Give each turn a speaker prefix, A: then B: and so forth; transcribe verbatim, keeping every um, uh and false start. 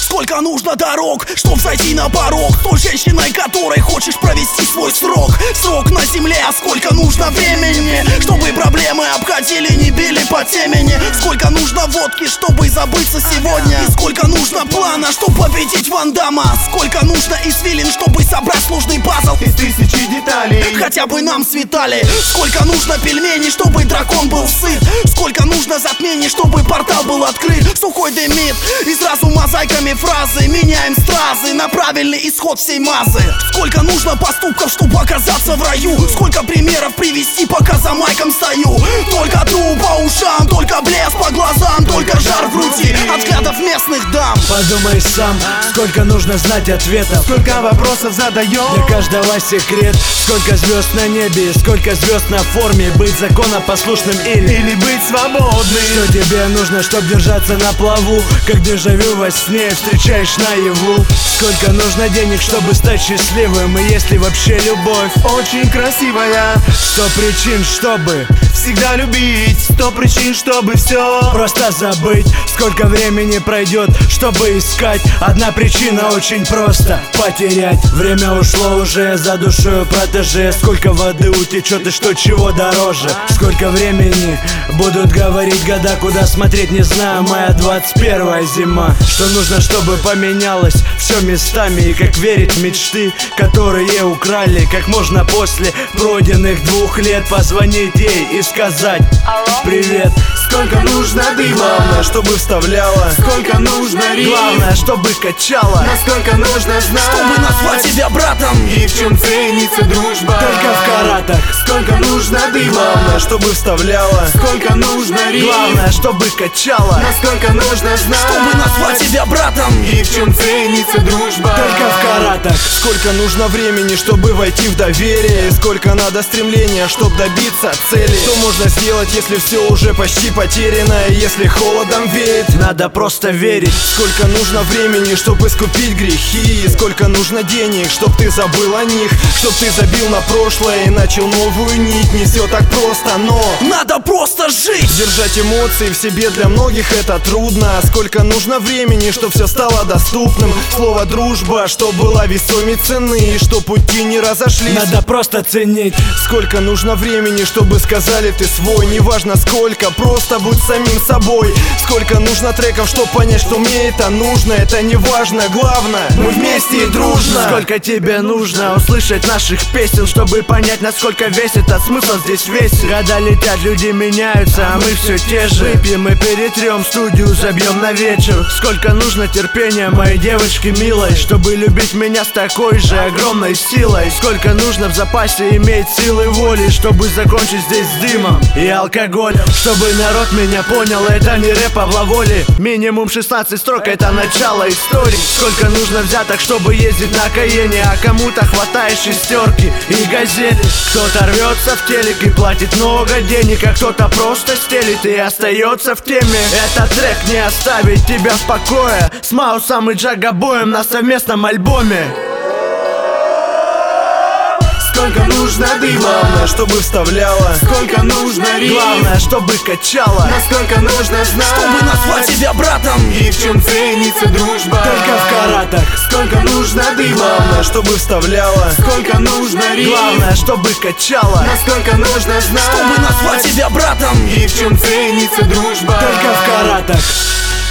A: Сколько нужно дорог, чтоб зайти на порог той женщиной, которой хочешь провести свой срок. Срок на земле, а сколько нужно времени, чтобы проблемы обходили, не били по темени. Сколько нужно водки, чтобы забыться сегодня. И сколько нужно плана, чтобы победить Ван Дамма. Сколько нужно извилин, чтобы собрать сложный пазл
B: из тысячи деталей.
A: Хотя бы нам светали. Сколько нужно пельменей, чтобы дракон был сыт. Сколько нужно затмений, чтобы портал был открыт. Сухой дымит, и сразу мозаиками фразы меняем стразы на правильный исход всей мазы. Сколько нужно поступков, чтобы оказаться в раю. Сколько примеров привести, пока за майком стою. Только дул по ушам, только блеск по глазам, только жар в груди от взглядов местных дам.
C: Подумай сам, сколько нужно знать ответов,
B: сколько вопросов задаем,
C: для каждого секрет. Сколько звезд на небе, сколько звезд на форме. Быть законопослушным или,
B: или быть свободным.
C: Что тебе нужно, чтобы держаться на плаву, как дежавю во сне встречаешь наяву. Сколько нужно денег, чтобы стать счастливым, и есть ли вообще любовь
B: очень красивая.
C: Сто причин, чтобы
B: всегда любить, сто причин, чтобы все
C: просто забыть. Сколько времени пройдет, чтобы искать? Одна причина очень просто — потерять. Время ушло уже, за душою протеже. Сколько воды утечет и что чего дороже. Сколько времени будут говорить года, куда смотреть не знаю. Моя двадцать первая зима. Что нужно, чтобы поменялось все местами, и как верить в мечты, которые украли. Как можно после пройденных двух лет позвонить ей и сказать: алло, привет.
B: Сколько нужно дыма,
C: главное, чтобы вставляла.
B: Сколько нужно риф,
C: главное, чтобы качала.
B: Насколько нужно знать,
A: чтобы назвать тебя братом.
B: И в чем ценится дружба,
C: только в каратах.
B: Сколько нужно дыма,
C: главное, чтобы вставляла.
B: Сколько нужно риф,
C: главное, чтобы качала.
B: Насколько нужно знать,
A: чтобы назвать тебя братом.
B: И в чем ценится дружба,
C: только в каратах.
D: Сколько нужно времени, чтобы войти в доверие, и сколько надо стремления, чтобы добиться цели. Что можно сделать, если все уже почти потеряно, и если холодом веет?
C: Надо просто верить.
D: Сколько нужно времени, чтобы искупить грехи, и сколько нужно денег, чтоб ты забыл о них, чтоб ты забил на прошлое и начал новую нить. Не все так просто, но
A: надо просто жить.
D: Держать эмоции в себе для многих это трудно. Сколько нужно времени, чтоб все стало доступным. Слово дружба, чтоб была весомей цены, и чтоб пути не разошлись.
C: Надо просто ценить.
D: Сколько нужно времени, чтобы сказали ты свой. Неважно сколько, просто будь самим собой. Сколько нужно треков, чтобы понять, что мне это нужно. Это не важно, главное, мы вместе и дружно.
C: Сколько тебе нужно услышать наших песен, чтобы понять, насколько весь этот смысл здесь весит. Года летят, люди меняются, а мы все те же. Выпьем и перетрем студию, забьем на вечер. Сколько нужно терпения моей девочки милой, чтобы любить меня с такой же огромной силой. Сколько нужно в запасе иметь силы воли, чтобы закончить здесь с дымом и алкоголем. Чтобы народ меня понял, это не рэп, а влаволи. Минимум шестнадцать строк, это начало истории. Сколько нужно взяток, чтобы ездить на Каене, а кому-то хватает шестерки и газеты. Кто-то рвется в телек и платит много денег, а кто-то просто стелит и остается в теме. Этот трек не оставит тебя в покое, с Маусом и Джагабоем на совместном альбоме.
B: Сколько нужно дыма,
D: главное, чтобы вставляла.
B: Сколько нужно риф,
C: главное, чтобы качала.
B: Насколько нужно знать,
A: чтобы назвать тебя братом.
B: И в чем ценится дружба,
C: только в каратах.
B: Сколько нужно дыма,
D: главное, чтобы вставляла.
B: Сколько нужно риф,
C: главное, чтобы качала.
B: Насколько нужно знать,
A: чтобы назвать тебя братом.
B: И в чем ценится дружба,
C: только в каратах.